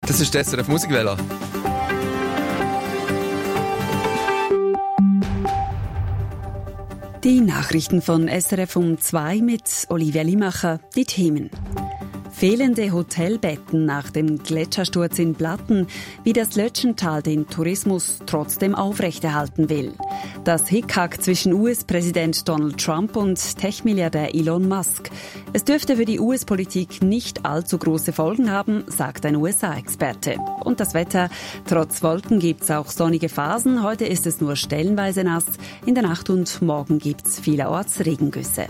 Das ist der SRF Musikwelle. Die Nachrichten von SRF um 2 mit Olivia Limacher. Die Themen. Fehlende Hotelbetten nach dem Gletschersturz in Blatten, wie das Lötschental den Tourismus trotzdem aufrechterhalten will. Das Hickhack zwischen US-Präsident Donald Trump und Tech-Milliardär Elon Musk. Es dürfte für die US-Politik nicht allzu große Folgen haben, sagt ein USA-Experte. Und das Wetter, trotz Wolken gibt's auch sonnige Phasen. Heute ist es nur stellenweise nass. In der Nacht und morgen gibt's vielerorts Regengüsse.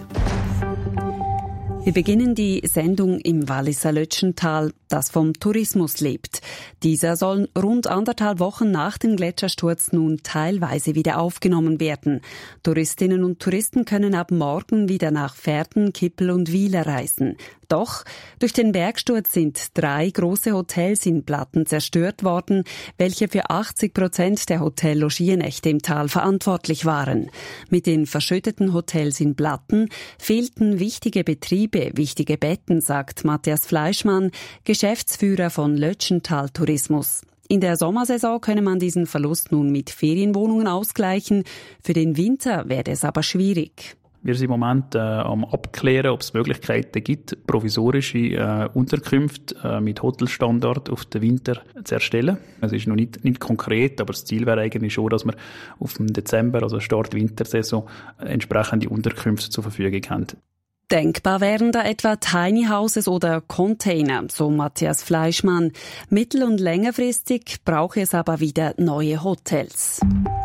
Wir beginnen die Sendung im Walliser Lötschental, das vom Tourismus lebt. Dieser soll rund 1,5 Wochen nach dem Gletschersturz nun teilweise wieder aufgenommen werden. Touristinnen und Touristen können ab morgen wieder nach Verden, Kippel und Wieler reisen. Doch durch den Bergsturz sind 3 große Hotels in Blatten zerstört worden, welche für 80% der Hotellogiernächte im Tal verantwortlich waren. Mit den verschütteten Hotels in Blatten fehlten wichtige Betriebe, wichtige Betten, sagt Matthias Fleischmann, Geschäftsführer von Lötschental Tourismus. In der Sommersaison könne man diesen Verlust nun mit Ferienwohnungen ausgleichen. Für den Winter werde es aber schwierig. Wir sind im Moment am Abklären, ob es Möglichkeiten gibt, provisorische Unterkünfte mit Hotelstandard auf den Winter zu erstellen. Es ist noch nicht konkret, aber das Ziel wäre eigentlich schon, dass wir auf dem Dezember, also Start Wintersaison, entsprechende Unterkünfte zur Verfügung haben. Denkbar wären da etwa Tiny Houses oder Container, so Matthias Fleischmann. Mittel- und längerfristig brauche es aber wieder neue Hotels.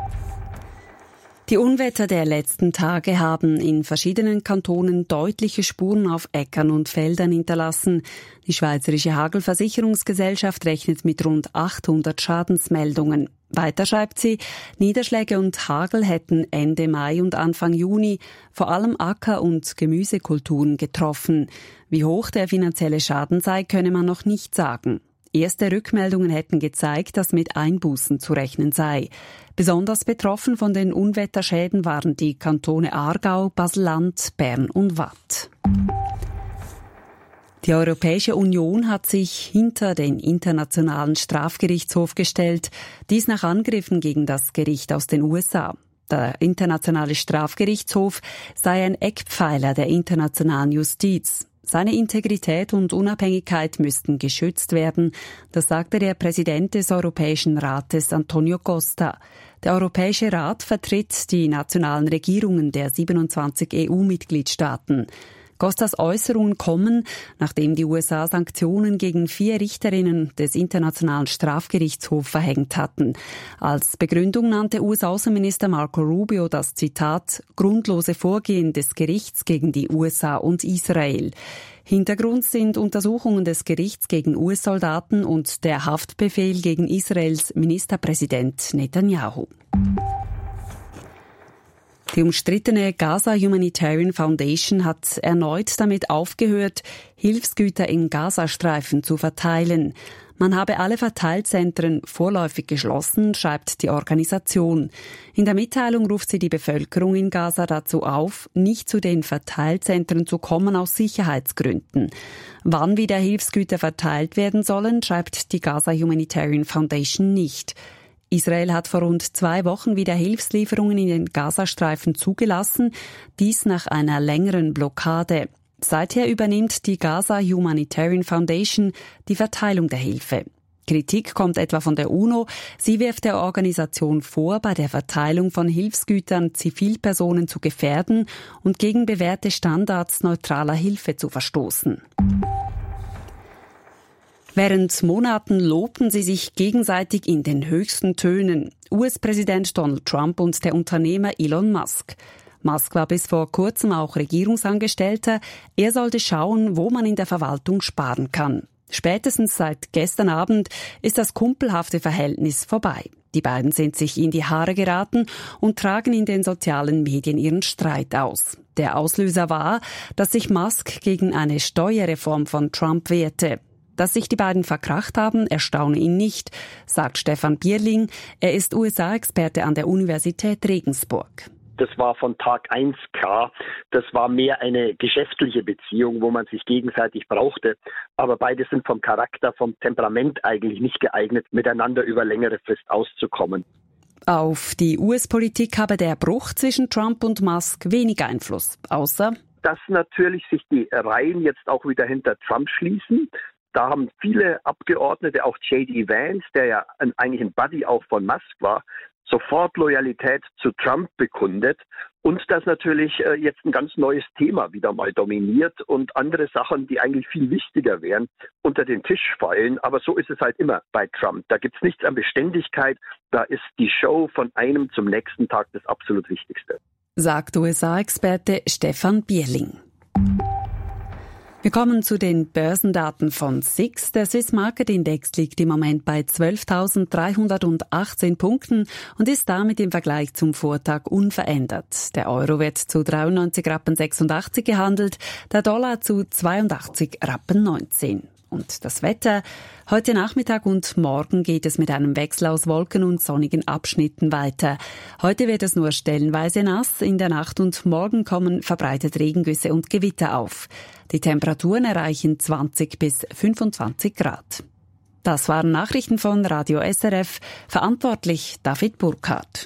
Die Unwetter der letzten Tage haben in verschiedenen Kantonen deutliche Spuren auf Äckern und Feldern hinterlassen. Die Schweizerische Hagelversicherungsgesellschaft rechnet mit rund 800 Schadensmeldungen. Weiter schreibt sie, Niederschläge und Hagel hätten Ende Mai und Anfang Juni vor allem Acker- und Gemüsekulturen getroffen. Wie hoch der finanzielle Schaden sei, könne man noch nicht sagen. Erste Rückmeldungen hätten gezeigt, dass mit Einbußen zu rechnen sei. Besonders betroffen von den Unwetterschäden waren die Kantone Aargau, Basel-Land, Bern und Waadt. Die Europäische Union hat sich hinter den Internationalen Strafgerichtshof gestellt, dies nach Angriffen gegen das Gericht aus den USA. Der Internationale Strafgerichtshof sei ein Eckpfeiler der internationalen Justiz. Seine Integrität und Unabhängigkeit müssten geschützt werden, das sagte der Präsident des Europäischen Rates Antonio Costa. Der Europäische Rat vertritt die nationalen Regierungen der 27 EU-Mitgliedstaaten. Costas Äußerungen kommen, nachdem die USA Sanktionen gegen 4 Richterinnen des Internationalen Strafgerichtshofs verhängt hatten. Als Begründung nannte US-Außenminister Marco Rubio das Zitat grundlose Vorgehen des Gerichts gegen die USA und Israel. Hintergrund sind Untersuchungen des Gerichts gegen US-Soldaten und der Haftbefehl gegen Israels Ministerpräsident Netanyahu. Die umstrittene Gaza Humanitarian Foundation hat erneut damit aufgehört, Hilfsgüter in Gazastreifen zu verteilen. Man habe alle Verteilzentren vorläufig geschlossen, schreibt die Organisation. In der Mitteilung ruft sie die Bevölkerung in Gaza dazu auf, nicht zu den Verteilzentren zu kommen aus Sicherheitsgründen. Wann wieder Hilfsgüter verteilt werden sollen, schreibt die Gaza Humanitarian Foundation nicht. Israel hat vor rund 2 Wochen wieder Hilfslieferungen in den Gazastreifen zugelassen, dies nach einer längeren Blockade. Seither übernimmt die Gaza Humanitarian Foundation die Verteilung der Hilfe. Kritik kommt etwa von der UNO. Sie wirft der Organisation vor, bei der Verteilung von Hilfsgütern Zivilpersonen zu gefährden und gegen bewährte Standards neutraler Hilfe zu verstoßen. Während Monaten lobten sie sich gegenseitig in den höchsten Tönen. US-Präsident Donald Trump und der Unternehmer Elon Musk. Musk war bis vor kurzem auch Regierungsangestellter. Er sollte schauen, wo man in der Verwaltung sparen kann. Spätestens seit gestern Abend ist das kumpelhafte Verhältnis vorbei. Die beiden sind sich in die Haare geraten und tragen in den sozialen Medien ihren Streit aus. Der Auslöser war, dass sich Musk gegen eine Steuerreform von Trump wehrte. Dass sich die beiden verkracht haben, erstaune ihn nicht, sagt Stefan Bierling. Er ist USA-Experte an der Universität Regensburg. Das war von Tag 1 klar. Das war mehr eine geschäftliche Beziehung, wo man sich gegenseitig brauchte. Aber beide sind vom Charakter, vom Temperament eigentlich nicht geeignet, miteinander über längere Frist auszukommen. Auf die US-Politik habe der Bruch zwischen Trump und Musk wenig Einfluss, außer dass natürlich sich die Reihen jetzt auch wieder hinter Trump schließen. Da haben viele Abgeordnete, auch J.D. Vance, der ja eigentlich ein Buddy auch von Musk war, sofort Loyalität zu Trump bekundet. Und dass natürlich jetzt ein ganz neues Thema wieder mal dominiert und andere Sachen, die eigentlich viel wichtiger wären, unter den Tisch fallen. Aber so ist es halt immer bei Trump. Da gibt es nichts an Beständigkeit. Da ist die Show von einem zum nächsten Tag das absolut Wichtigste. Sagt USA-Experte Stefan Bierling. Wir kommen zu den Börsendaten von SIX. Der Swiss Market Index liegt im Moment bei 12.318 Punkten und ist damit im Vergleich zum Vortag unverändert. Der Euro wird zu 93,86 Rappen gehandelt, der Dollar zu 82,19 Rappen. Und das Wetter? Heute Nachmittag und morgen geht es mit einem Wechsel aus Wolken und sonnigen Abschnitten weiter. Heute wird es nur stellenweise nass, in der Nacht und morgen kommen verbreitet Regengüsse und Gewitter auf. Die Temperaturen erreichen 20 bis 25 Grad. Das waren Nachrichten von Radio SRF, verantwortlich David Burkhardt.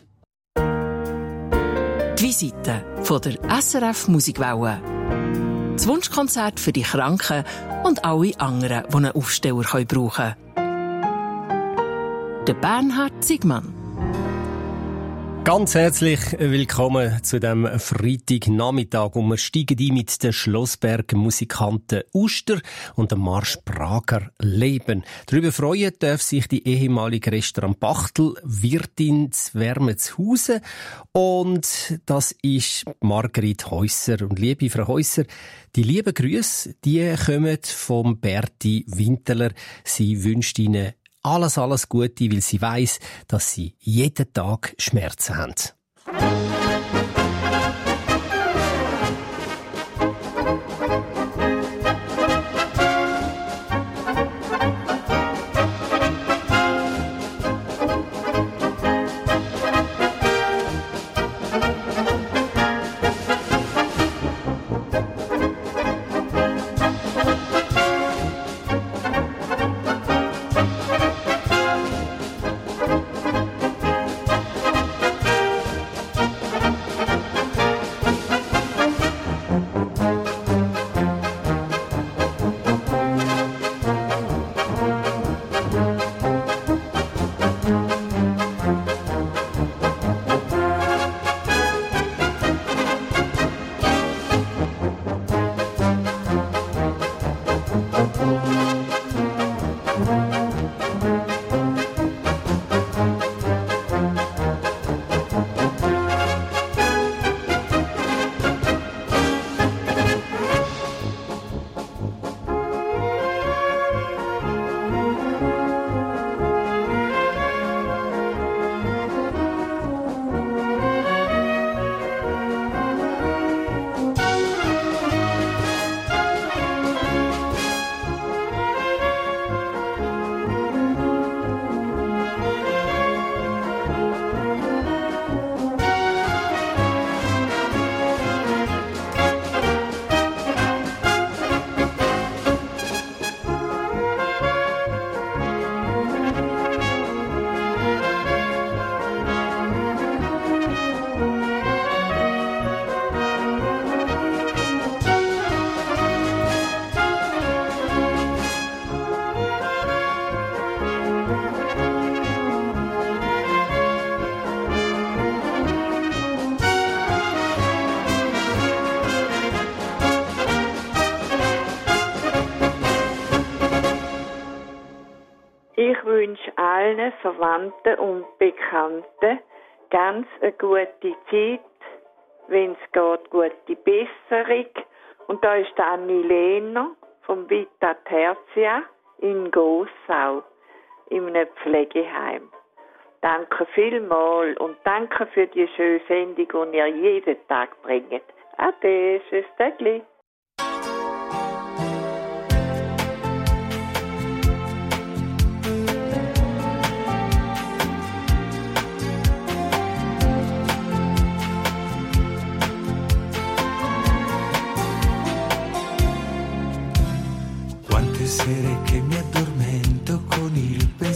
Die Visite von der SRF Musikwelle. Das Wunschkonzert für die Kranken und alle anderen, die einen Aufsteller brauchen können. Der Bernhard Zygmann. Ganz herzlich willkommen zu dem Freitagnachmittag. Und wir steigen ein mit den Schlossberg-Musikanten Uster und dem Marsch Prager Leben. Darüber freuen darf sich die ehemalige Restaurant Bachtel Wirtin zu Wermetshausen. Und das ist Margrit Häusser. Und liebe Frau Häusser, die lieben Grüße, die kommen vom Berti Winterler. Sie wünscht Ihnen alles Gute, weil sie weiss, dass sie jeden Tag Schmerzen haben. Ich wünsche allen Verwandten und Bekannten ganz eine gute Zeit, wenn es geht, gute Besserung. Und da ist Anni Lehner vom Vita Tertia in Gossau in einem Pflegeheim. Danke vielmals und danke für die schöne Sendung, die ihr jeden Tag bringt. Ade, tschüss, Tägli.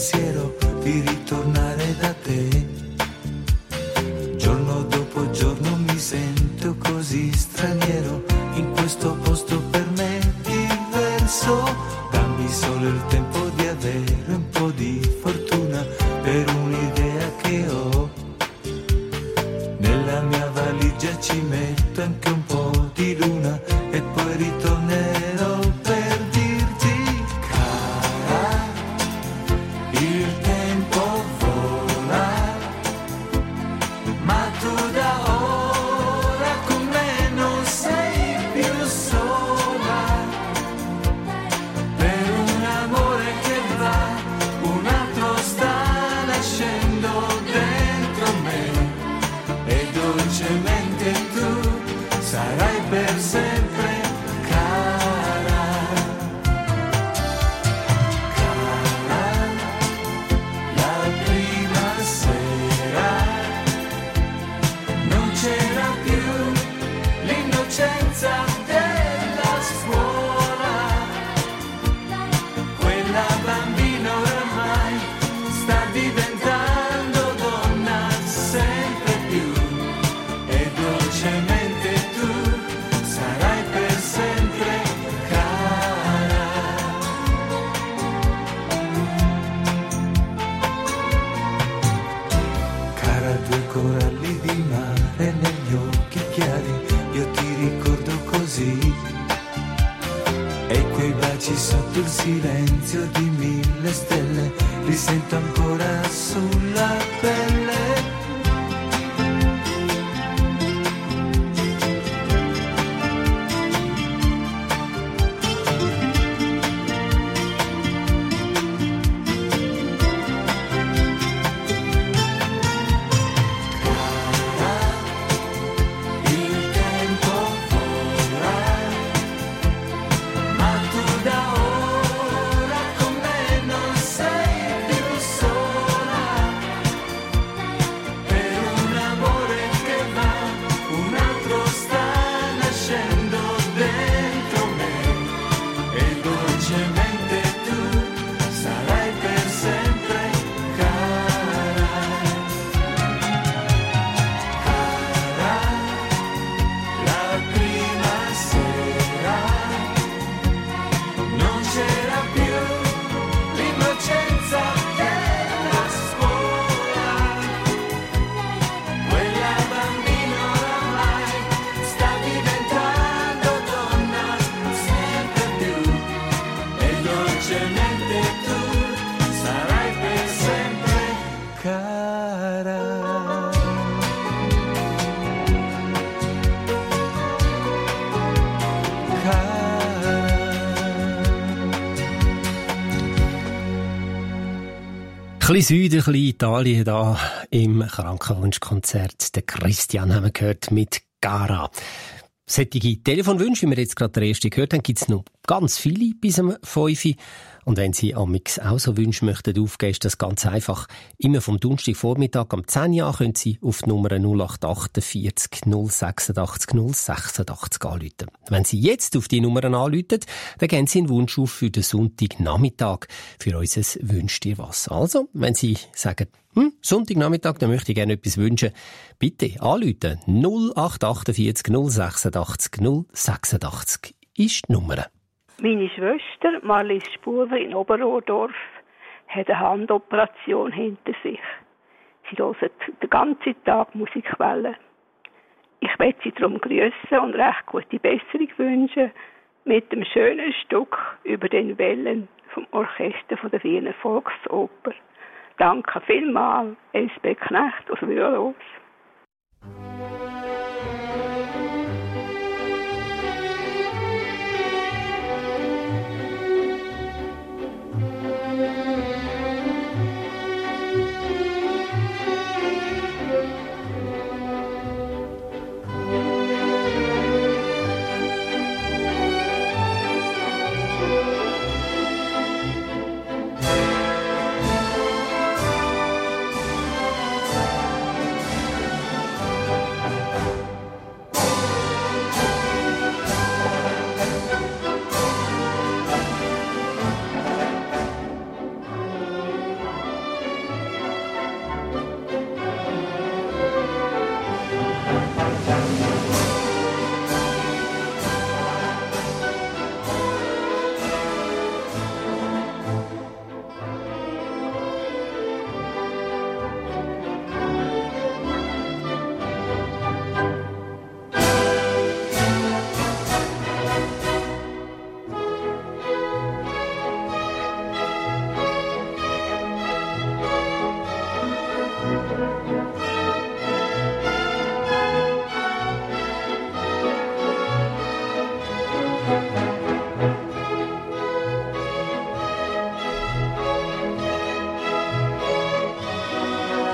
pensiero di ritornare da te. Giorno dopo giorno mi sento così straniero in questo posto per me diverso. Dammi solo il tempo di avere un po' di fortuna per un'idea che ho. Nella mia valigia ci metto anche un po' di luna e poi ritornerò per dirti, cara, il tempo vola, ma tu da ora con me non sei più sola. Per un amore che va, un altro sta nascendo dentro me, e dolcemente tu sarai per sempre cara. Cara, la prima sera non c'era più l'innocenza della scuola. Quella bambina oramai sta diventando donna sempre più, e dolcemente tu sarai per sempre cara. Cara, due coralli di mare negli occhi chiari, io ti ricordo così, e quei baci sotto il silenzio di 1000 stelle li sento ancora sulla pelle. Il tempo vola, ma tu da ora con me non sei più sola. Per un amore che va, un altro sta nascendo dentro me, e dolcemente tu sarai per sempre cara. Cara, la prima sera non c'era più l'innocenza della scuola. Quella bambina oramai sta diventando donna sempre più, e dolcemente tu sarai per sempre cara. Ein bisschen Süden, ein bisschen Italien da im Krankenwunschkonzert. Der Christian haben wir gehört mit Cara. Solche Telefonwünsche, wie wir jetzt gerade der erste gehört haben, gibt es noch ganz viele bis um 5 Uhr. Und wenn Sie amix auch so Wünsche möchten aufgeben, ist das ganz einfach. Immer vom Donnerstagvormittag am 10 Uhr können Sie auf die Nummer 0848 086 086 anrufen. Wenn Sie jetzt auf die Nummer anrufen, dann geben Sie einen Wunsch auf für den Sonntagnachmittag für unser «Wünsch dir was». Also, wenn Sie sagen, Sonntagnachmittag, dann möchte ich gerne etwas wünschen, bitte anrufen. 0848 086 086 ist die Nummer. Meine Schwester, Marlies Spuler in Oberrohrdorf, hat eine Handoperation hinter sich. Sie hört den ganzen Tag Musikwellen. Ich möchte sie darum grüßen und recht gute Besserung wünschen mit dem schönen Stück «Über den Wellen» vom Orchester von der Wiener Volksoper. Danke vielmals, SB Knecht aus Wühlhaus.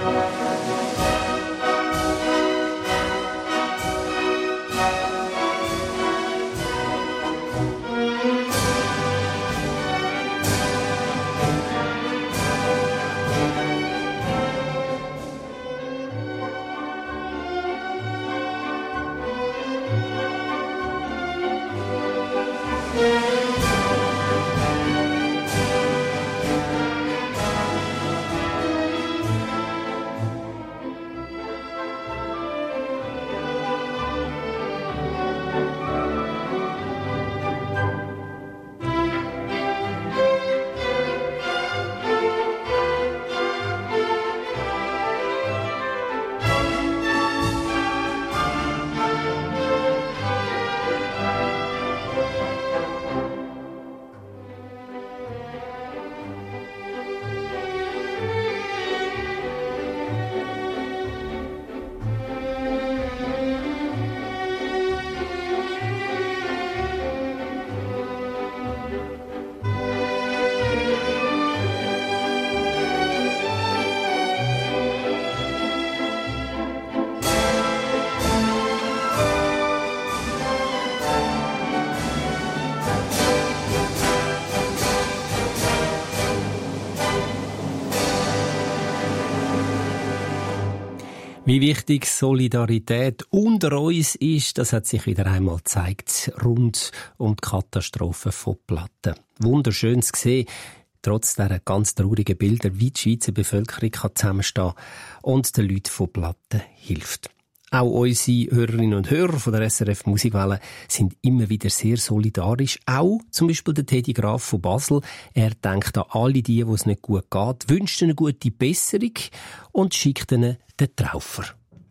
Wie wichtig Solidarität unter uns ist, das hat sich wieder einmal gezeigt, rund um die Katastrophe von Platten. Wunderschön zu sehen, trotz dieser ganz traurigen Bilder, wie die Schweizer Bevölkerung kann zusammenstehen und den Leuten von Platten hilft. Auch unsere Hörerinnen und Hörer von der SRF Musikwelle sind immer wieder sehr solidarisch. Auch zum Beispiel der Teddy Graf von Basel. Er denkt an alle die, wo es nicht gut geht, wünscht eine gute Besserung und schickt ihnen den Traufer.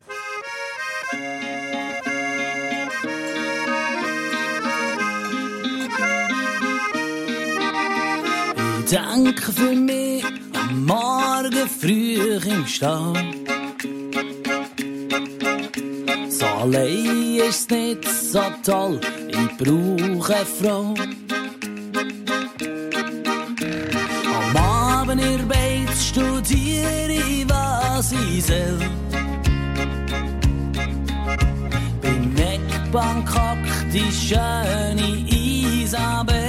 Ich danke für mich am Morgen früh im Stall. So allein ist nicht so toll, ich brauche eine Frau. Am Abend in der Beiz studiere ich, was ich soll. Beim Eckbank hockt die schöne Isabel.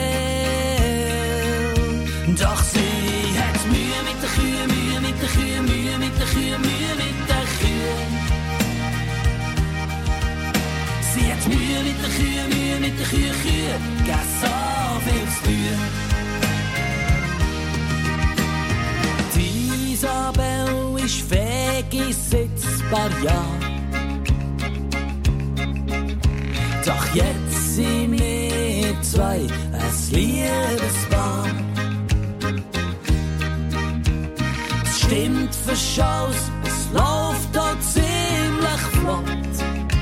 Doch sie hat Mühe mit den Kühen, Mühe mit den Kühen, Mühe mit den Kühen, Mühe mit den Kühen. Sie hat Mühe mit den Kühen, Mühe mit den Kühen, Kühen, geht so viel zu tun. Die Isabel ist fähig seit ein paar Jahren. Doch jetzt sind wir zwei ein Liebespaar. Es stimmt für Schaus, es läuft auch ziemlich flott.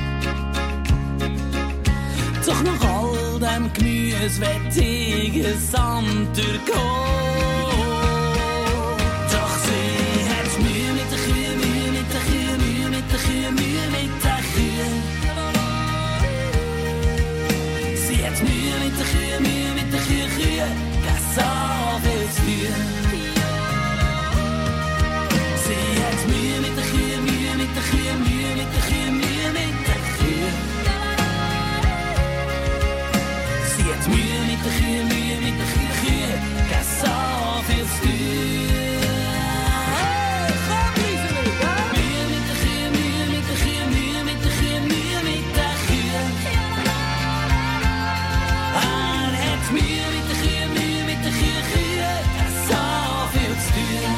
Doch nach all dem Gemüse wird ich Sand durchgehen. Doch sie hat Mühe mit den Kühen, Mühe mit den Kühen, Mühe mit den Kühen, Mühe mit den Kühen. Sie hat Mühe mit den Kühen, Mühe mit den Kühen, Kühen, geht so viel zu tun. Sie hat Mühe mit den Kühen, Mühe mit den Kühen, Mühe mit den Kühen, Mühe mit den Kühen. Sie hat Mühe mit den Kühen, Mühe mit den Kühen, Kühen, geht so viel zu tun. Mühe mit den Kühen, Mühe mit den Kühen, Mühe mit den Kühen, Mühe mit den Kühen. Hat Mühe mit den Kühen, Mühe mit den Kühen, Kühen, geht so viel zu tun.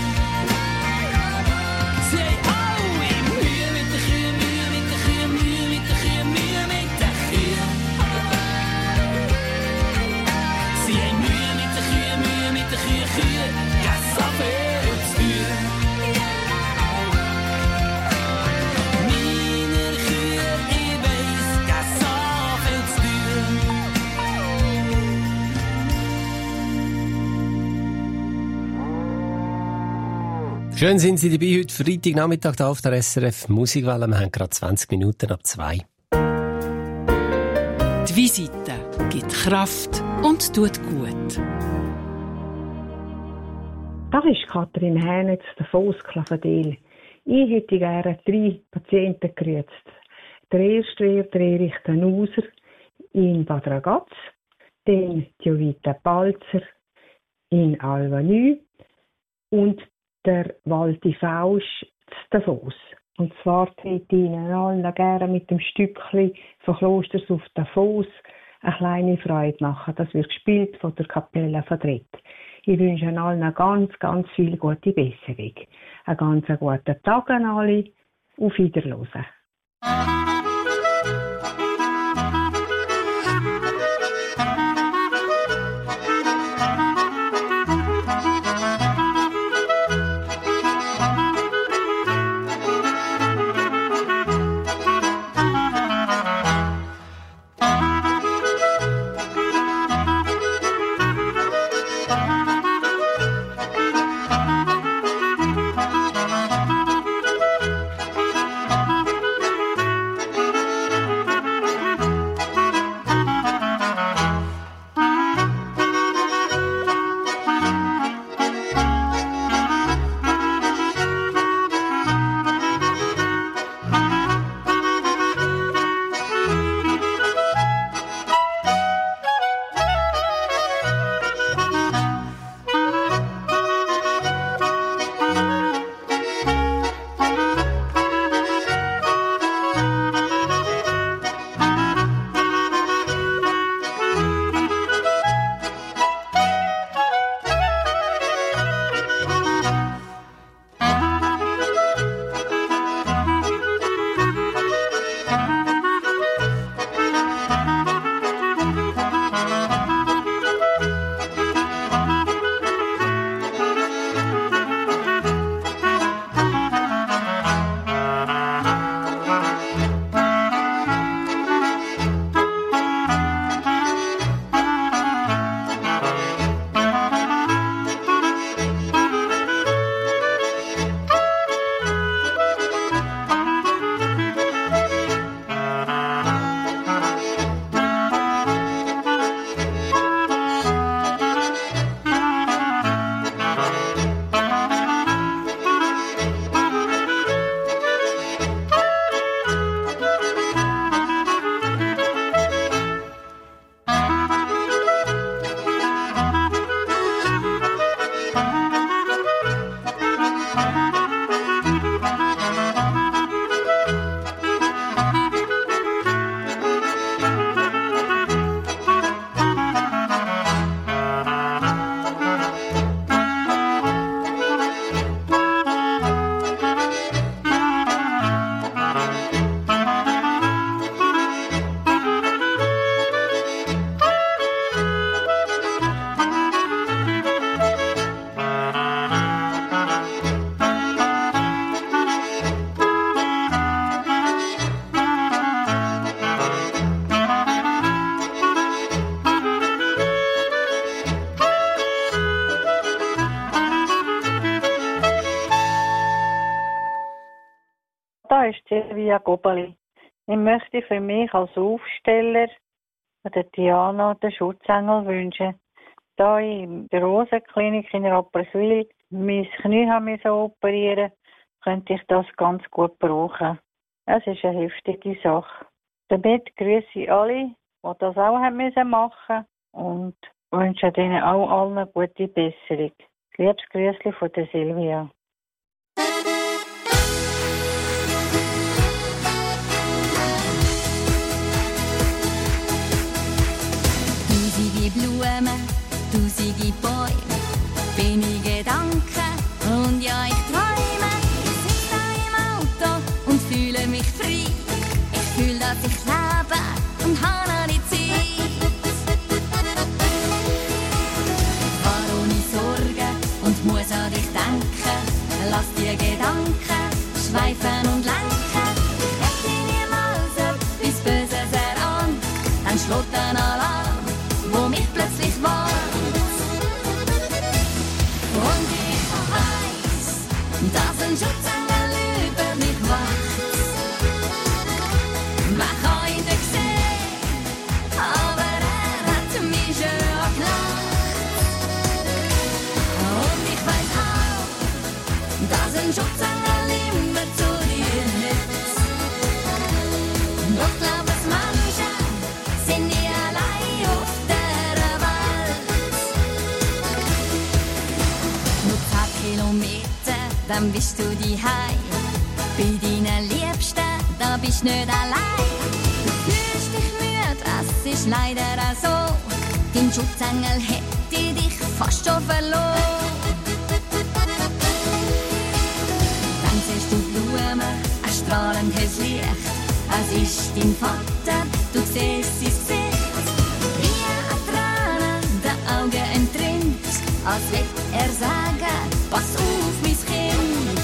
Sie hat alle Mühe mit den Kühen, Mühe mit den Kühen, Mühe mit den Kühen, Mühe mit den Kühen. Sie hat Mühe mit den Kühen, Mühe mit den Kühen, Kühen, geht so viel zu tun. Meine Kühe, ich weiss, geht so viel zu tun. Schön sind Sie dabei heute Freitagnachmittag hier auf der SRF Musikwelle. Wir haben gerade 20 Minuten ab 2. Die Visite gibt Kraft und tut gut. Das ist Katrin Hänitz, der Voss Klavedel. Ich hätte gerne 3 Patienten gegrüßt. Der erste wäre Erich Danuser in Bad Ragaz, dann Jovita Balzer in Alvanü und der Walti Fausch zu Davos. Und zwar hätte ich Ihnen allen gerne mit dem Stückchen von Klosters auf Davos eine kleine Freude machen. Das wird gespielt von der Kapelle von Drett. Ich wünsche Ihnen allen ganz, ganz viel gute Besserung. Einen ganz guten Tag an alle. Auf Wiederhören. Da ist Silvia Gobeli. Ich möchte für mich als Aufsteller der Diana den Schutzengel wünschen. Da ich in der Rosenklinik in Rapperswil mein Knie operieren musste, könnte ich das ganz gut brauchen. Es ist eine heftige Sache. Damit grüße ich alle, die das auch machen müssen und wünsche ihnen auch allen eine gute Besserung. Liebes Grüßli von der Silvia. Tausende Blumen, tausende Bäume, bin Gedanken und ja, ich träume. Ich sitze da im Auto und fühle mich frei. Ich fühle, dass ich lebe und habe noch die Zeit. Fahr ohne Sorgen und muss an dich denken. Lass die Gedanken schweifen und lenken. Ich hätte niemals etwas Böses erahnt, dann schlägt ein Alarm, wo mich plötzlich warnt. Und ich weiss, dass ein Schutzengel über mich wacht. Man kann ihn nicht sehen, aber hat mich schon gelacht. Und ich weiss auch, dass ein Schutzengel immer dann bist du daheim. Bei deinen Liebsten, da bist du nicht allein. Du fühlst dich müde, es ist leider auch so. Dein Schutzengel hätte dich fast schon verloren. Dann siehst du Blumen, ein strahlendes Licht. Es ist dein Vater, du siehst sein Gesicht. Wie ein Tränen den Augen entrinnt, als will er sagen, pass auf, mein Kind.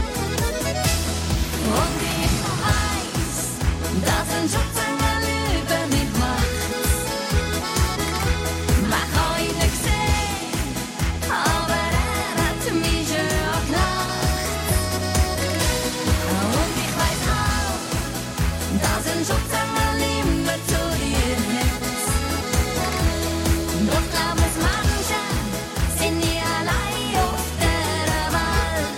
Und ich weiss, dass ein Schutzengel über mich macht. Man kann ihn nicht sehen, aber er hat mich schon gelacht. Und ich weiss auch, dass ein Schutzengel immer zu dir hat. Doch glaub es manche sind nie allein auf der Welt.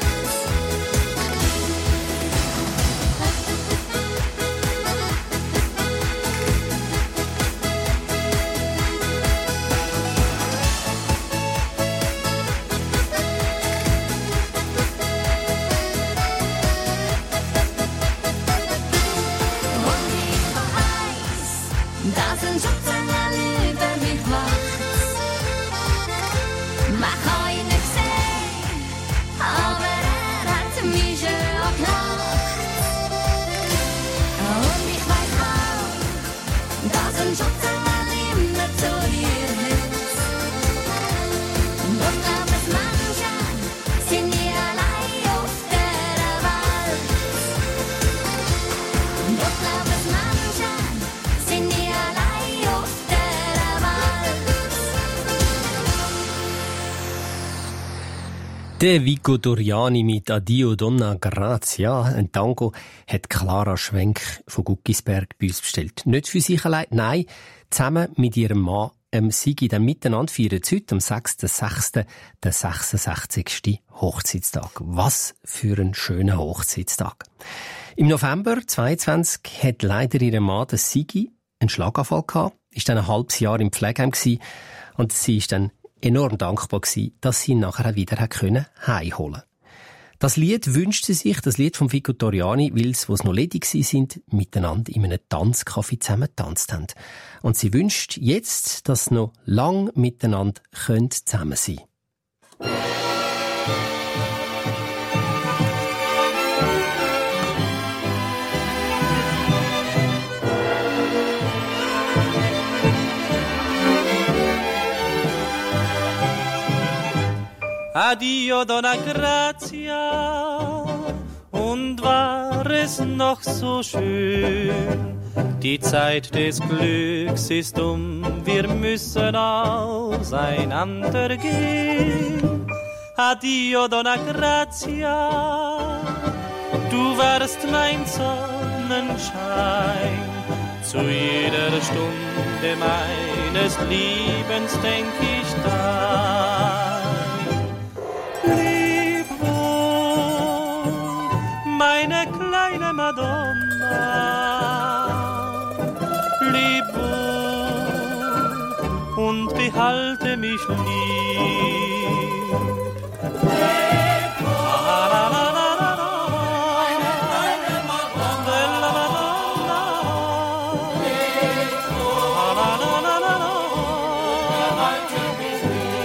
Und ich weiß, dass ein Schutzengel über mich wacht. Man kann ihn nicht sehen, aber er hat mich schon gelacht. Und ich weiß auch, dass ein Schutzengel immer zu dir hat. Doch glaub es manche sind nie allein auf der Welt. Doch glaub es manche sind nie allein auf der Welt. Der Vico Doriani mit Addio Donna Grazia, ein Tango, hat Clara Schwenk von Guggisberg bei uns bestellt. Nicht für sich allein, nein, zusammen mit ihrem Mann, Sigi, dann miteinander feiern sie heute am 6.6. den 66. Hochzeitstag. Was für ein schöner Hochzeitstag. Im November 22 hat leider ihr Mann, der Sigi, einen Schlaganfall gehabt, ist dann ein halbes Jahr im Pflegeheim gewesen und sie ist dann enorm dankbar gewesen, dass sie ihn nachher auch wieder heimholen konnte. Das Lied wünscht sie sich, das Lied von Vico Doriani, weil sie, wo sie noch ledig sind, miteinander in einem Tanzcafé zusammen getanzt haben. Und sie wünscht jetzt, dass sie noch lang miteinander zusammen sein können. Addio Donna Grazia, und war es noch so schön. Die Zeit des Glücks ist wir müssen auseinander gehen. Addio Donna Grazia, du warst mein Sonnenschein. Zu jeder Stunde meines Lebens denk ich da. Meine kleine Madonna, leb wohl und behalte mich lieb. Leb wohl, meine kleine Madonna, leb wohl, behalte mich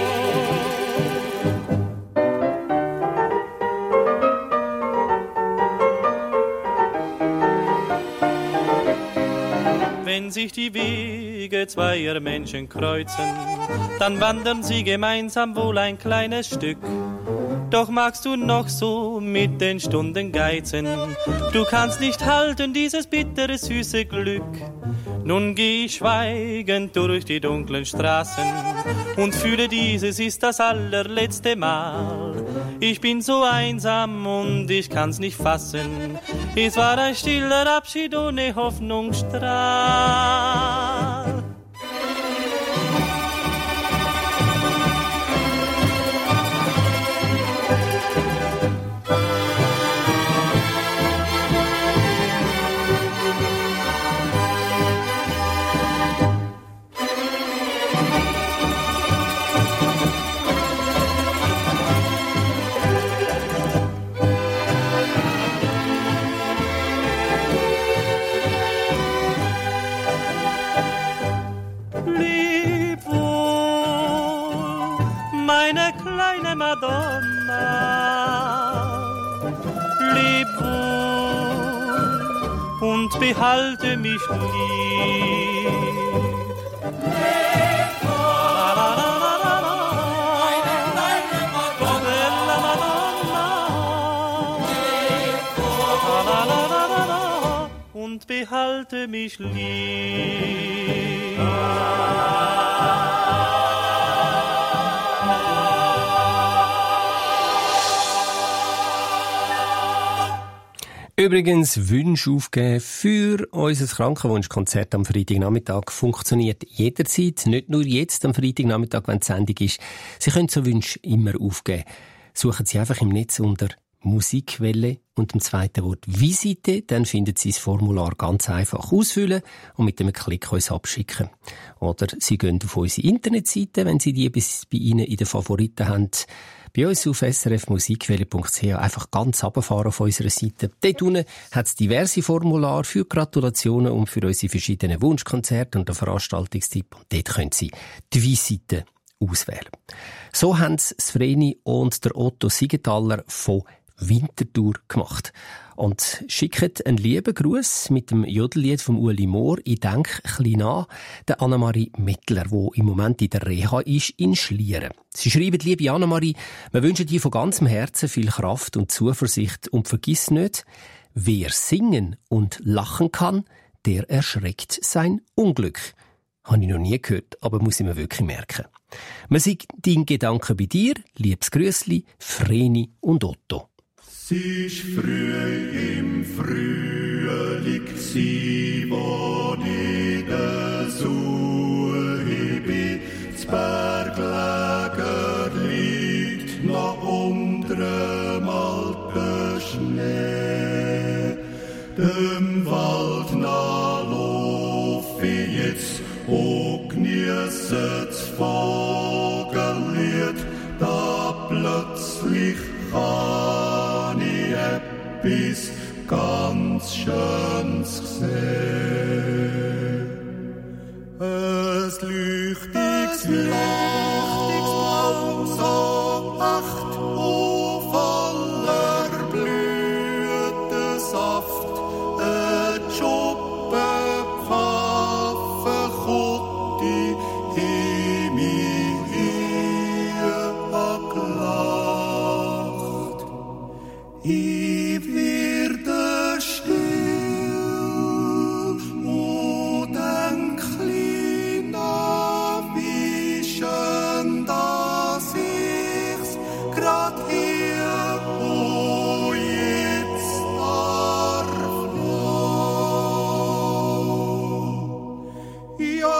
Wenn sich die Wege zweier Menschen kreuzen, dann wandern sie gemeinsam wohl ein kleines Stück. Doch magst du noch so mit den Stunden geizen, du kannst nicht halten dieses bittere, süße Glück. Nun geh ich schweigend durch die dunklen Straßen und fühle, dieses ist das allerletzte Mal. Ich bin so einsam und ich kann's nicht fassen. Es war ein stiller Abschied ohne Hoffnungsstrahl. und behalte mich lieb. Und behalte mich lieb. Übrigens, Wünsche aufgeben für unser Krankenwunschkonzert am Freitagnachmittag funktioniert jederzeit, nicht nur jetzt am Freitagnachmittag, wenn die Sendung ist. Sie können so Wünsche immer aufgeben. Suchen Sie einfach im Netz unter Musikwelle und dem zweiten Wort Visite, dann finden Sie das Formular ganz einfach ausfüllen und mit einem Klick uns abschicken. Oder Sie gehen auf unsere Internetseite, wenn Sie die bei Ihnen in den Favoriten haben. Bei uns auf srfmusikwelle.ch einfach ganz runterfahren auf unserer Seite. Dort unten hat es diverse Formulare für Gratulationen und für unsere verschiedenen Wunschkonzerte und den Veranstaltungstipp. Und dort können Sie die Visite auswählen. So haben es Vreni und der Otto Siegenthaler von Winterthur gemacht. Und schickt einen lieben Gruß mit dem Jodellied von Ueli Mohr. Ich denke klein an der Annemarie Mettler, die im Moment in der Reha ist in Schlieren. Sie schreiben, liebe Annemarie, wir wünschen dir von ganzem Herzen viel Kraft und Zuversicht und vergiss nicht, wer singen und lachen kann, der erschreckt sein Unglück. Habe ich noch nie gehört, aber muss ich mir wirklich merken. Wir sind dein Gedanke bei dir, liebes Grüssli, Vreni und Otto. Es war früh im Frühling, wo ich der Suche bin. Das Berglager liegt noch unter dem alten Schnee. Dem Wald nach laufe ich jetzt und geniesse das Vogellied, da plötzlich kann ich etwas ganz Schönes sehen. Ein leuchtiges Blau, so echt und voller Blütensaft, ein Schuppen Pfaffenkutti in mich hingelacht. Ich werde still und denk klein an, wie schön, dass ich's grad hier und jetzt darf noch. Ja.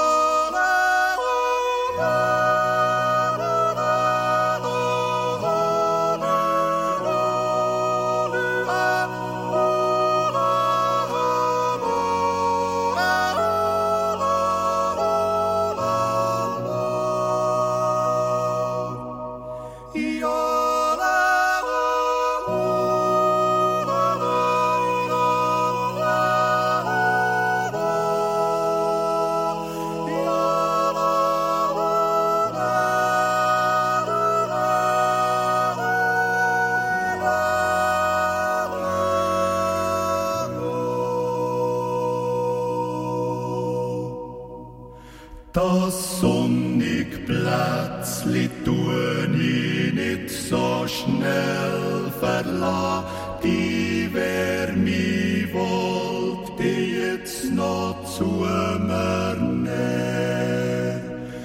Das sonnige Plätzli tue ich nicht so schnell verlassen. Die Wärme wollt ich jetzt noch zu mir nehmen.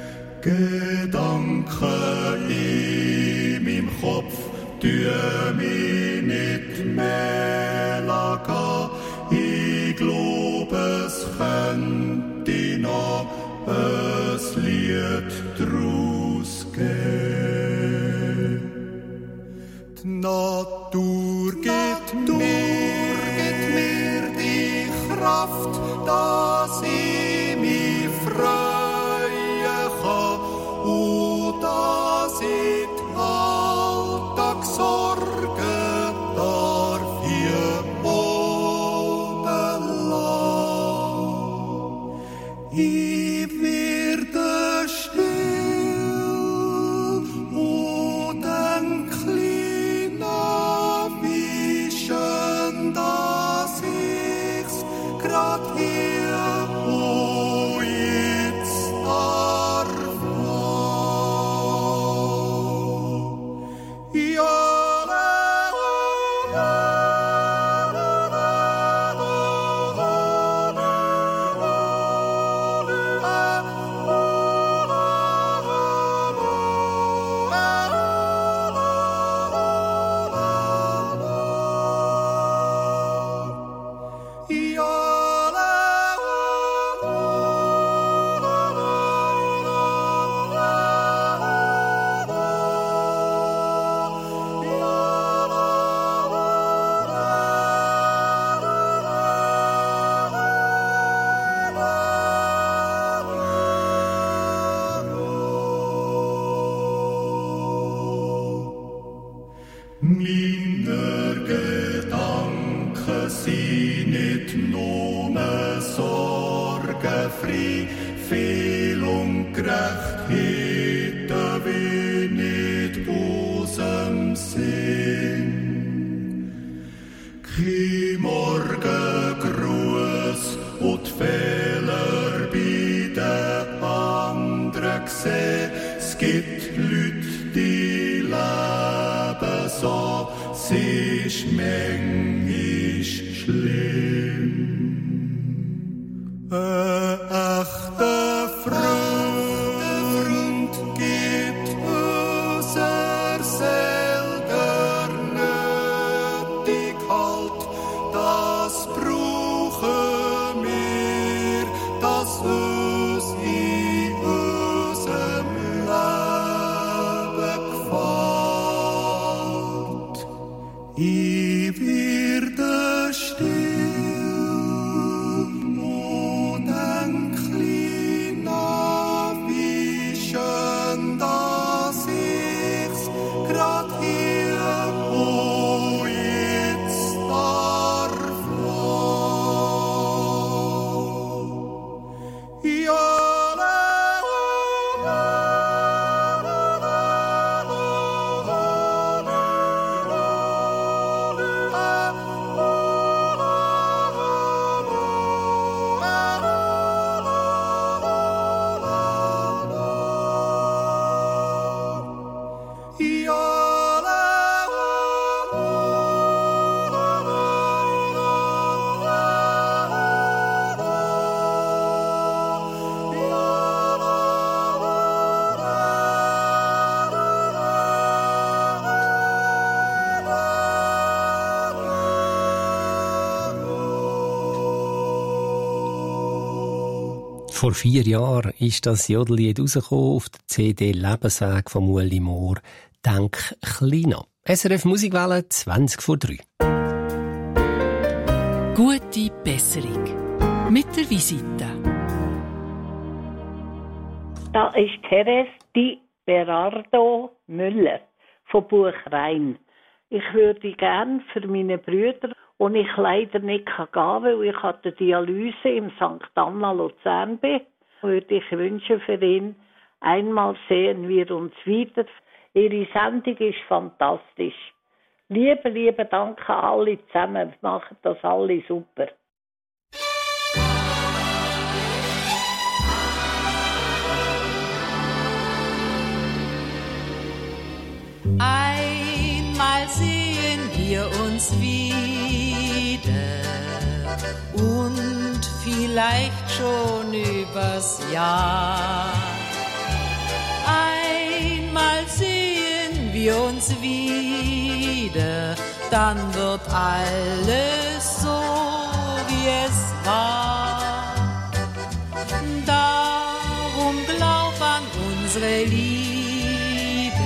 Gedanken in meinem Kopf tue mich nicht mehr lassen. Ich glaube, es könnte noch ein Lied draus geben. Die Natur gibt mir die Kraft, dass ich mich freuen kann und dass ich die Alltagssorgen darf hier ohne lassen. Ich werde still und denk klein an, wie schön, dass ich's grad Deine Gedanken sind nicht nur sorgenfrei, Fehl und Gerechtigkeit wenig aus dem Sinn. Kein Morgengruß und die Fehler bei den anderen sehen. Es gibt Leute, die leben so, es ist manchmal schlimm. Echter Freund gibt unser selber nötig halt, das brauchen wir, das uns in unserem Leben gefällt. Ich werde still und denke nach, wie schön, dass ich's grad hier und jetzt darf haben. Ja. Vor 4 Jahren ist das Jodellied rausgekommen auf der CD «Lebensweg» von Ueli Mohr. «Denk kleiner». SRF Musikwelle 20:03. Gute Besserung. Mit der Visite. Da ist Therese Di Berardo Müller von Buchrein. Ich würde gerne für meine Brüder, und ich leider nicht gehen kann, weil ich hatte Dialyse im St. Anna Luzern bin, würde ich wünschen für ihn, einmal sehen wir uns wieder. Ihre Sendung ist fantastisch. Liebe Dank an alle zusammen, machen das alle super. Einmal sehen wir uns wieder und vielleicht schon übers Jahr. Einmal sehen wir uns wieder, dann wird alles so, wie es war. Darum glaub an unsere Liebe,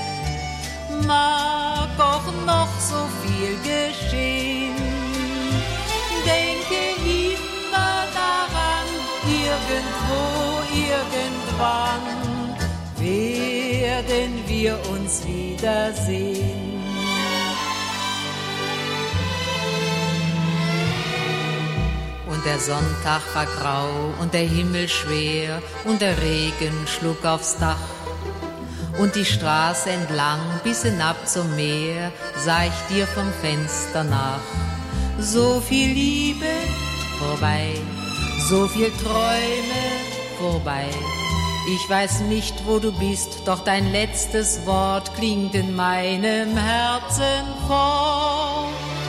mag auch noch so viel geschehen. Denke immer daran, irgendwo, irgendwann werden wir uns wiedersehen. Und der Sonntag war grau und der Himmel schwer und der Regen schlug aufs Dach. Und die Straße entlang bis hinab zum Meer sah ich dir vom Fenster nach. So viel Liebe vorbei, so viel Träume vorbei. Ich weiß nicht, wo du bist, doch dein letztes Wort klingt in meinem Herzen vor.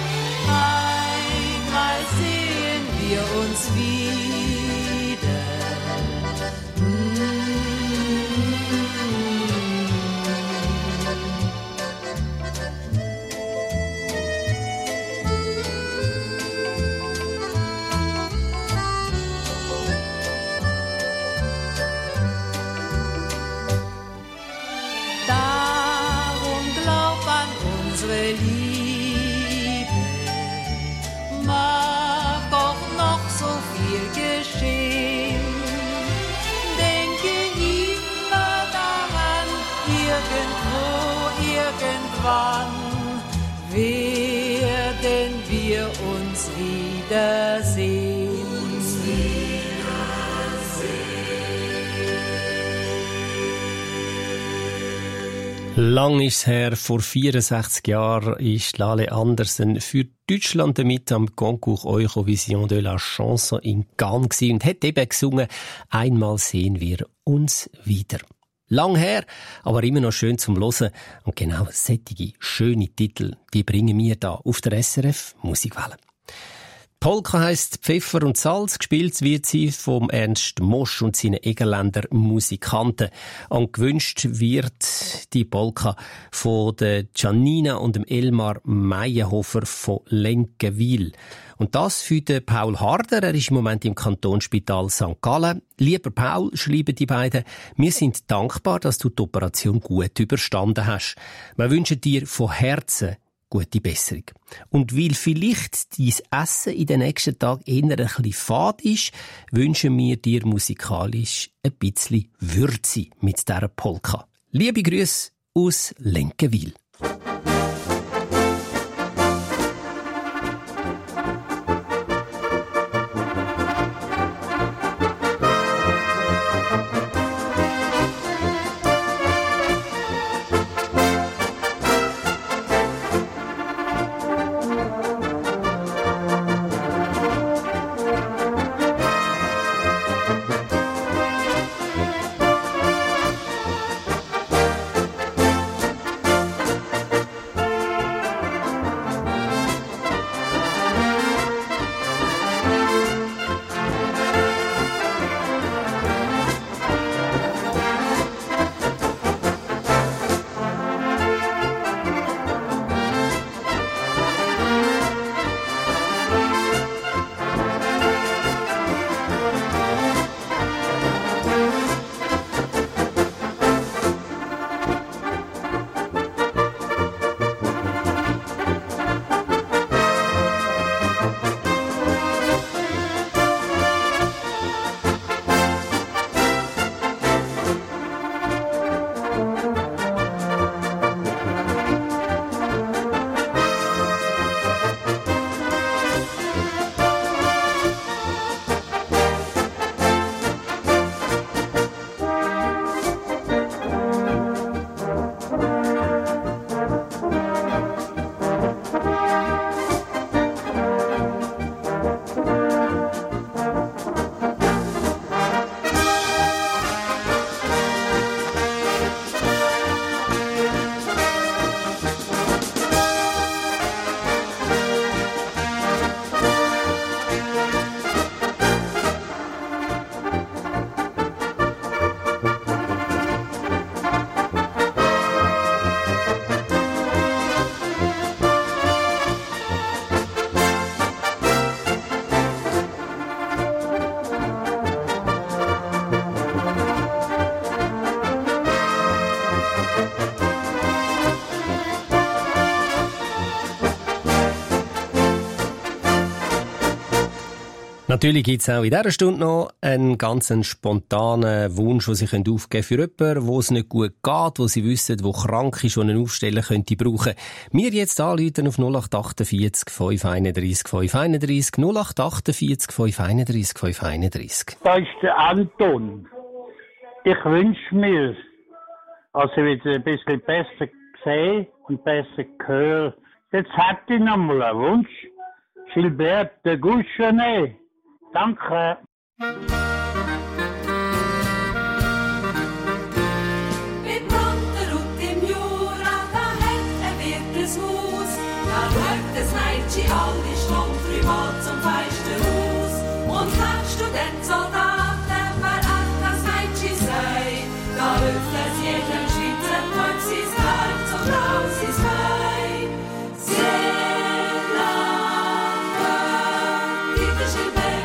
Einmal sehen wir uns wieder. Unsere Liebe mag auch noch so viel uns wiedersehen. Lang ist's her, vor 64 Jahren ist Lale Andersen für Deutschland mit am Concours Eurovision de la Chanson in Cannes und hat eben gesungen, einmal sehen wir uns wieder. Lang her, aber immer noch schön zum Hören. Und genau solche schöne Titel, die bringen wir da auf der SRF Musikwelle. Polka heisst Pfeffer und Salz. Gespielt wird sie vom Ernst Mosch und seinen Egerländer Musikanten. Und gewünscht wird die Polka von der Giannina und dem Elmar Meyerhofer von Lenkenwil. Und das für den Paul Harder. Er ist im Moment im Kantonsspital St. Gallen. Lieber Paul, schreiben die beiden, wir sind dankbar, dass du die Operation gut überstanden hast. Wir wünschen dir von Herzen gute Besserung. Und weil vielleicht dein Essen in den nächsten Tagen eher ein bisschen fad ist, wünschen wir dir musikalisch ein bisschen Würze mit dieser Polka. Liebe Grüße aus Lenkenwil. Natürlich gibt es auch in dieser Stunde noch einen ganz spontanen Wunsch, den Sie aufgeben können für jemanden, wo es nicht gut geht, wo Sie wissen, wo krank ist und einen Aufsteller könnte brauchen. Wir jetzt anrufen auf 0848 531 531 0848 531 531. Da ist der Anton. Ich wünsche mir, also wieder ein bisschen besser gesehen und besser gehört. Jetzt hätte ich noch mal einen Wunsch. Gilbert de Gouchenet. Danke. Mit Monterut im Jura, da hat Wirteshaus. Da schaut das Mädchen alle Stunden 3 Mal zum Feisterhaus. Und hat Studentsoldaten, wer auch das Mädchen sei. Da öffnet jedem Schweizer Volk sein Herz und auch sein Bein. Sehr lange, bitte Gilbert.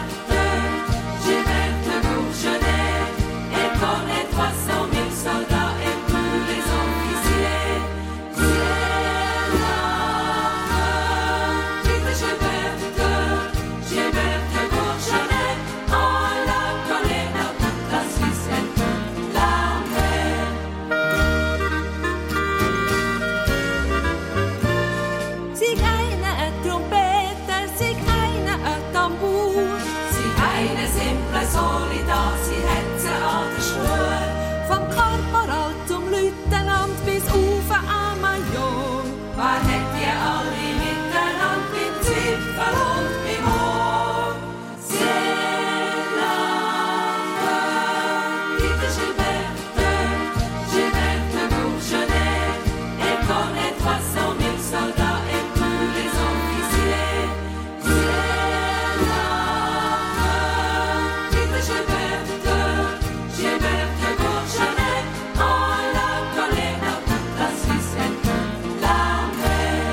alle soli da, sie hetzen an der Spur. Vom Korporal zum Leutnant bis auf an Major. Wer hat die alle miteinander beim Zipfel und beim Ohr? C'est la vie de Gilberte Bourgeonnet. Elle connaît 300 000 soldats et tous les officiers. C'est la vie de Gilberte Bourgeonnet. On la connaît dans toute la Suisse et toute l'armée.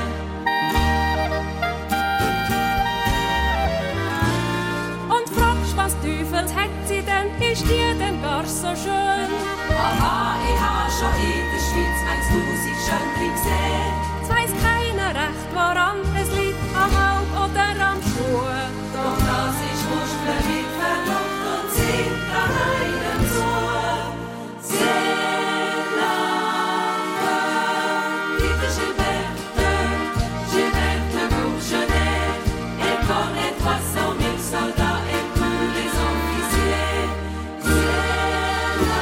Und fragst, was Teufels hat sie denn? Ist die denn gar so schön? Aha, ich habe schon in der Schweiz 1000 Schönchen gesehen. Es weiss keiner recht, woran es liegt, am Auge oder am Schuh. Doch das ist wurscht, wer wird verlobt und singt an einem zu. C'est la vie de Gilberte Bourgeonnet. Elle connaît 300 000 soldats et tous les officiers. C'est la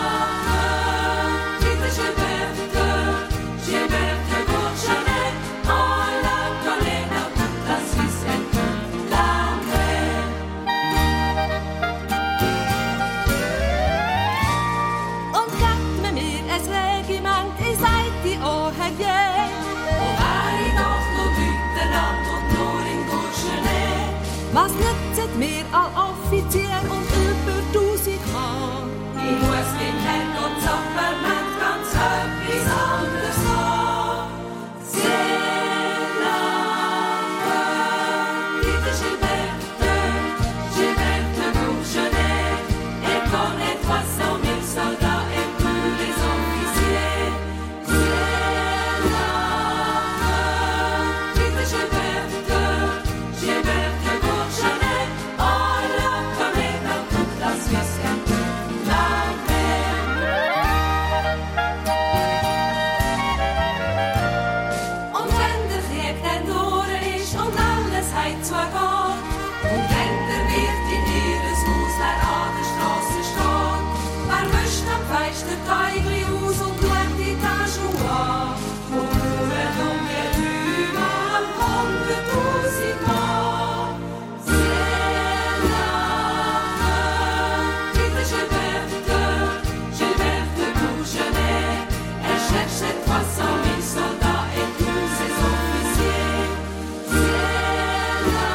vie de Gilberte Bourgeonnet. On la connaît dans toute la Suisse et toute l'armée. Und gebt mir ein Regiment, ich seid die Oherje. Wo wär ich doch nur Leutnant und nur in Bourgeonnet? Was nützt mir all Offizier und über 1000 Mann? Ich muss mit Hemd und Zapperment ganz etwas anderes haben. C'est la vie de Gilberte Bourgeonnet. Elle connaît 300 000 soldats et tous les officiers. C'est la vie de Gilberte Bourgeonnet. On la connaît dans toute la Suisse et toute l'armée. Und wenn der Krieg dann durch ist und alles heim zu geht, und wenn der Wirt in ihres Haus leer an der Strasse steht, wer wischt am Fenster Teigli aus und schaut die Tasche an? Und ruhen um die 3 mal 100.000 Mal. C'est la vie de Gilberte Bourgeonnet. Elle cherche 300 000 soldats et tous ses officiers. C'est la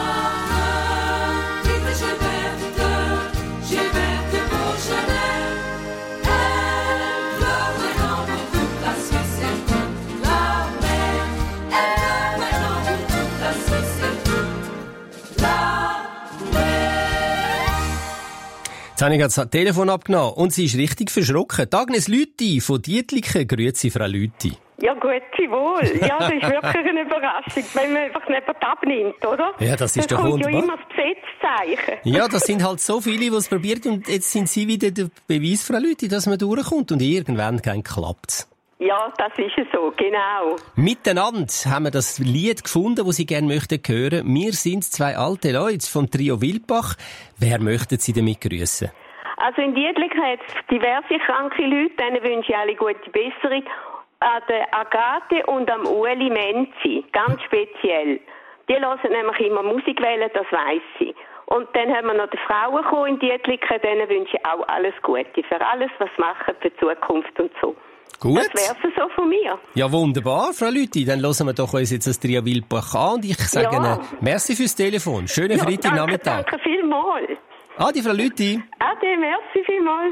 vie de Gilberte Bourgeonnet. Elle pleure maintenant pour toute la Suisse et toute l'armée. Elle pleure maintenant pour toute la Suisse et toute l'armée. Jetzt habe ich gerade das Telefon abgenommen und sie ist richtig verschrocken. Agnes Lüthi von Dietliken. Grüezi, Frau Lüthi. Ja, grüezi wohl. Ja, das ist wirklich eine Überraschung, wenn man einfach nicht abnimmt, oder? Ja, das ist dann doch kommt ja wunderbar. immer das Besetzzeichen. Ja, das sind halt so viele, die es probiert und jetzt sind Sie wieder der Beweis, Frau Lüthi, dass man durchkommt und irgendwann klappt's. Ja, das ist es so, genau. Miteinander haben wir das Lied gefunden, das Sie gerne möchten hören. Wir sind zwei alte Leute vom Trio Wildbach. Wer möchten Sie damit grüßen? Also in Dietliken hat es diverse kranke Leute, denen wünsche ich alle gute Besserung. An der Agathe und am Ueli Menzi, ganz speziell. Die hören nämlich immer Musikwellen, das weiss ich. Und dann haben wir noch die Frauen gekommen in Dietliken, denen wünsche ich auch alles Gute. Für alles, was sie machen, für die Zukunft und so. Gut. Das wär's so von mir. Ja, wunderbar, Frau Lüthi. Dann hören wir doch uns jetzt das Trio Wildbach an und ich sage Ihnen merci fürs Telefon. Schönen Freitagnachmittag. Danke vielmals. Adi, Frau Lüthi. Ade, merci vielmals.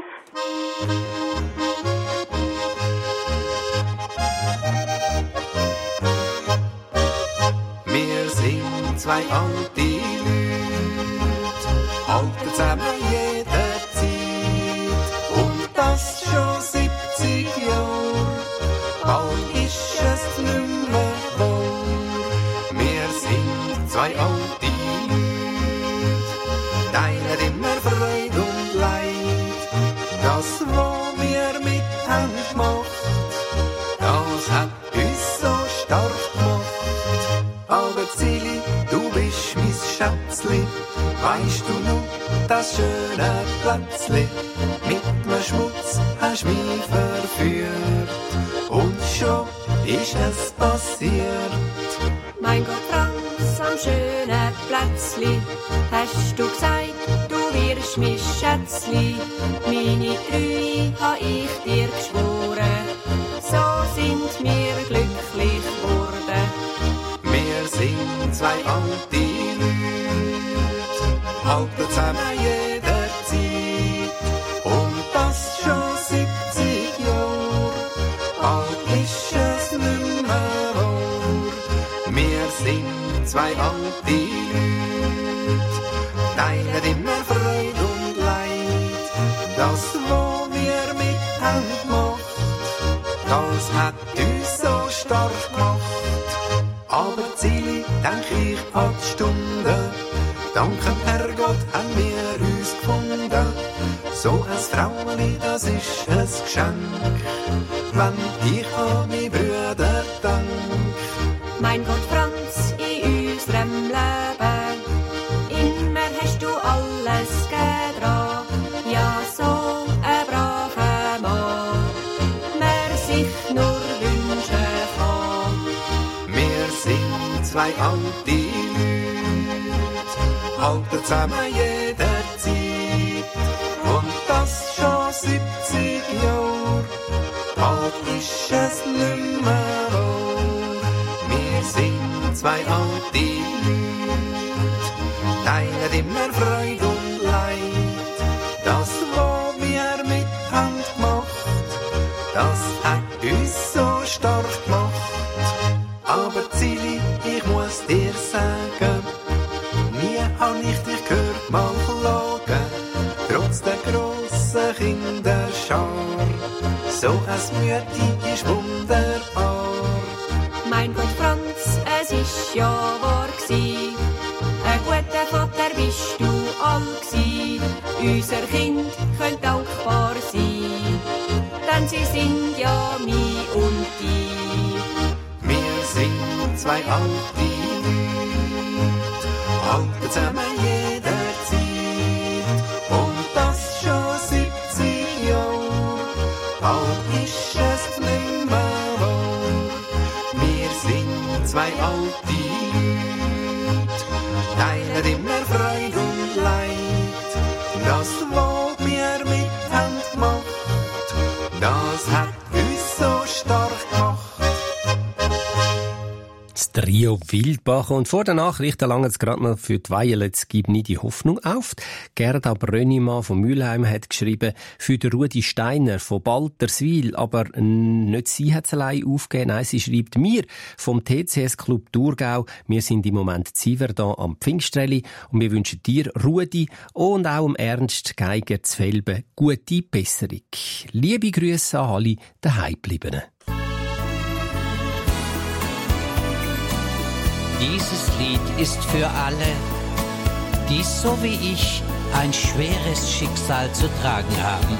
Wir sind zwei alte Leute, halten zusammen jederzeit. Und das schon 70 Jahre, bald ist es nicht mehr wahr. Wir sind zwei alte Leute, teilen immer Freude und Leid. Das, was wir mit haben gemacht, das hat uns so stark gemacht. Aber Zili, du bist mein Schätzli. Weisst du noch, das schöne Plätzli, mit dem Schmutz hast mich verführt. Und schon ist es passiert. Mein Gott, Franz, am schönen Plätzli, hast du gesagt, du wirst mein Schätzli. Meine Treue ha ich dir geschworen, so sind wir glücklich geworden. Wir sind zwei alte Leute, halten zusammen jederzeit. Und das schon 70 Jahre, alt ist es nicht mehr wahr. Wir sind zwei alte Leute, teilen immer Freude und Leid. Das, was wir mit haben gemacht, das hat uns so stark gemacht. Aber Zili, denk ich an die Stunde, dank dem Herrgott haben wir uns gefunden. So ein Fraueli, das ist ein Geschenk, wenn ich an meine Brüder denk. Mein Gott, Franz, in unserem Leben, immer hast du alles getragen. Ja, so ein braver Mann, wer sich nur wünschen kann. Wir sind zwei alte Leute, halten zusammen jederzeit. Und das schon 70 Jahre, bald ist es nicht mehr wahr. Wir sind zwei alte Leute, teilen immer Freude und Leid. Das, was wir mit Hand gemacht, das hat uns so stark gemacht. Aber Zili, ich muss dir sagen, nie hab ich dich gehört mal klagen. Trotz der grossen Kinderschar, so ein Mütti ist wunderbar. Mein Gott, Franz, es ist ja wahr gsi, ein guter Vater bist du all gsi. Unser Kind könnt dankbar sein, denn sie sind ja mi und die. Wir sind zwei alte Leute, halten zusammen jederzeit. Und das schon 70 Jahre, bald ist es nicht mehr wahr. Wir sind zwei alte Leute, teilen immer Freude und Leid. Das, was wir mit Hand gemacht, das hat uns so stark gemacht. Das Trio Wildbach. Und vor der Nachrichten lange es gerade noch für die Violets «Gib nie die Hoffnung auf». Gerda Brönnimann von Mülheim hat geschrieben, für die Rudi Steiner von Balterswil. Aber nicht sie hat es allein aufgegeben. Nein, sie schreibt mir vom TCS Club Thurgau. Wir sind im Moment Ziver da am Pfingstreli. Und wir wünschen dir, Rudi, und auch dem Ernst Geiger zu Felben, gute Besserung. Liebe Grüße an alle daheimgebliebenen. Dieses Lied ist für alle, die so wie ich ein schweres Schicksal zu tragen haben.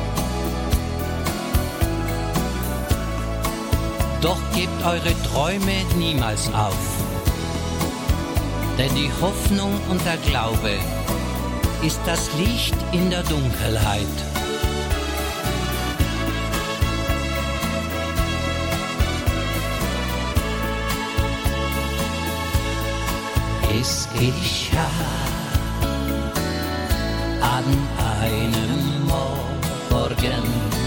Doch gebt eure Träume niemals auf, denn die Hoffnung und der Glaube ist das Licht in der Dunkelheit. Es geschah an einem Morgen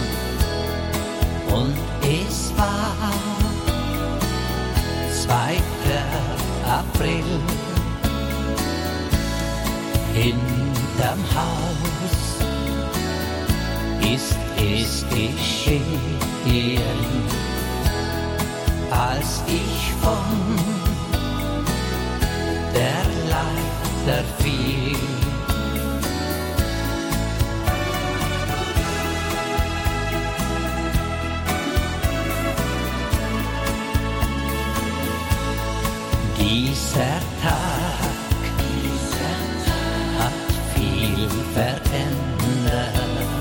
und es war 2. April. Hinterm Haus ist es geschehen, als ich von der Leiter fiel. Dieser Tag hat viel verändert,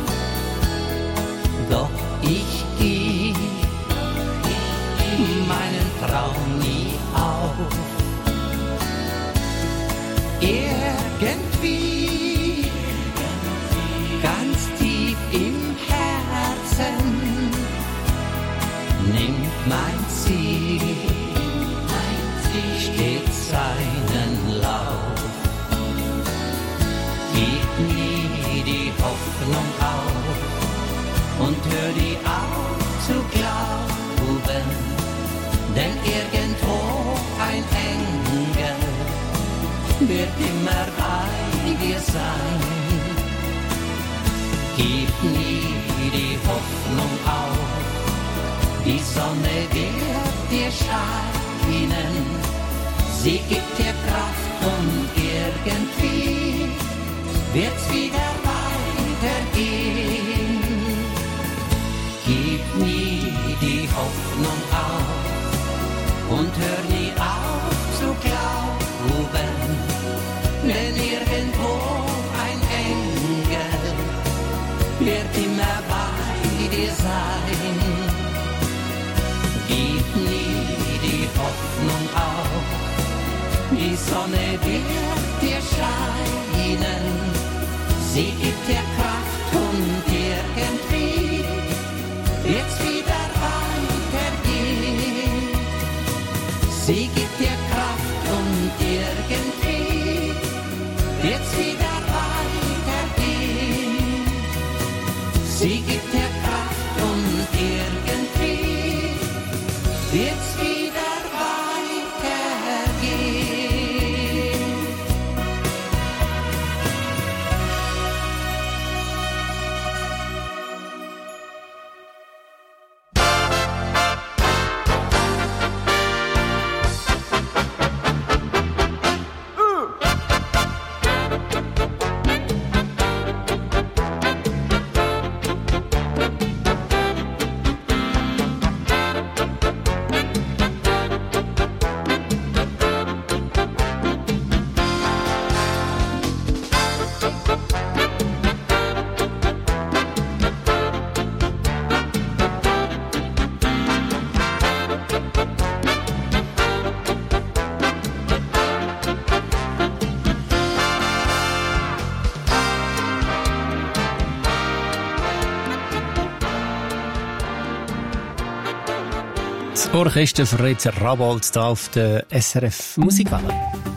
doch ich geb meinen Traum nie auf. seinen Lauf. Gib nie die Hoffnung auf und hör die auf zu glauben, denn irgendwo ein Engel wird immer bei dir sein. Gib nie die Hoffnung auf, die Sonne wird dir scheinen, sie gibt dir Kraft und irgendwie wird's wieder weitergehen. Gib nie die Hoffnung auf und hör nie auf zu glauben, denn irgendwo ein Engel wird immer bei dir sein. Gib nie die Hoffnung auf, die Sonne wird dir scheinen, sie gibt dir Kraft und irgendwie wird's wieder weitergehen. Sie gibt dir Kraft und irgendwie wird's wieder weitergehen. Sie gibt dir Kraft und irgendwie wird's wieder weitergehen. Orchester Fred Rabold da auf der SRF Musikwelle.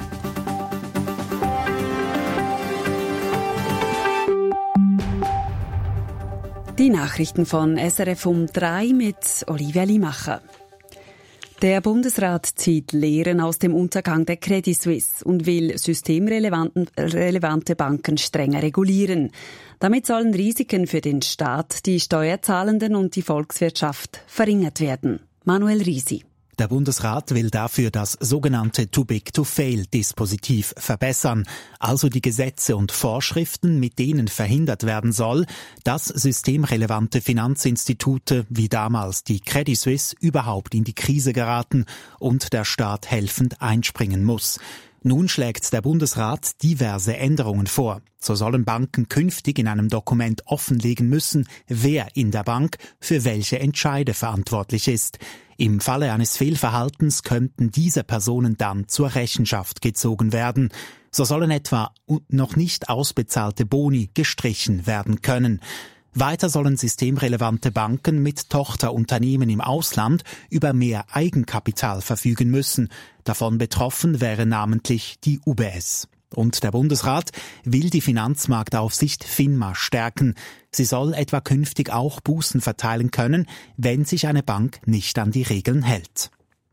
Die Nachrichten von SRF um 3 mit Olivia Limacher. Der Bundesrat zieht Lehren aus dem Untergang der Credit Suisse und will systemrelevante Banken strenger regulieren. Damit sollen Risiken für den Staat, die Steuerzahlenden und die Volkswirtschaft verringert werden. Manuel Risi. Der Bundesrat will dafür das sogenannte Too-Big-to-Fail-Dispositiv verbessern, also die Gesetze und Vorschriften, mit denen verhindert werden soll, dass systemrelevante Finanzinstitute wie damals die Credit Suisse überhaupt in die Krise geraten und der Staat helfend einspringen muss. Nun schlägt der Bundesrat diverse Änderungen vor. So sollen Banken künftig in einem Dokument offenlegen müssen, wer in der Bank für welche Entscheide verantwortlich ist. Im Falle eines Fehlverhaltens könnten diese Personen dann zur Rechenschaft gezogen werden. So sollen etwa noch nicht ausbezahlte Boni gestrichen werden können. Weiter sollen systemrelevante Banken mit Tochterunternehmen im Ausland über mehr Eigenkapital verfügen müssen. Davon betroffen wäre namentlich die UBS. Und der Bundesrat will die Finanzmarktaufsicht FINMA stärken. Sie soll etwa künftig auch Bußen verteilen können, wenn sich eine Bank nicht an die Regeln hält.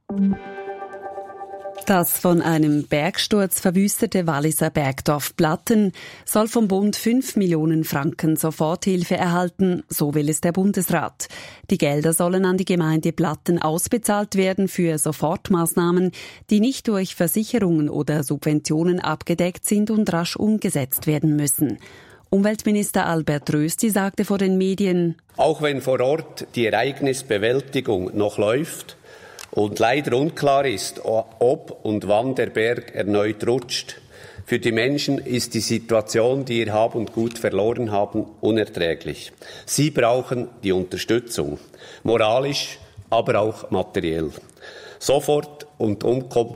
Das von einem Bergsturz verwüstete Walliser Bergdorf Platten soll vom Bund 5 Millionen Franken Soforthilfe erhalten, so will es der Bundesrat. Die Gelder sollen an die Gemeinde Platten ausbezahlt werden für Sofortmaßnahmen, die nicht durch Versicherungen oder Subventionen abgedeckt sind und rasch umgesetzt werden müssen. Umweltminister Albert Rösti sagte vor den Medien: Auch wenn vor Ort die Ereignisbewältigung noch läuft und leider unklar ist, ob und wann der Berg erneut rutscht, für die Menschen ist die Situation, die ihr Hab und Gut verloren haben, unerträglich. Sie brauchen die Unterstützung, moralisch, aber auch materiell. Sofort und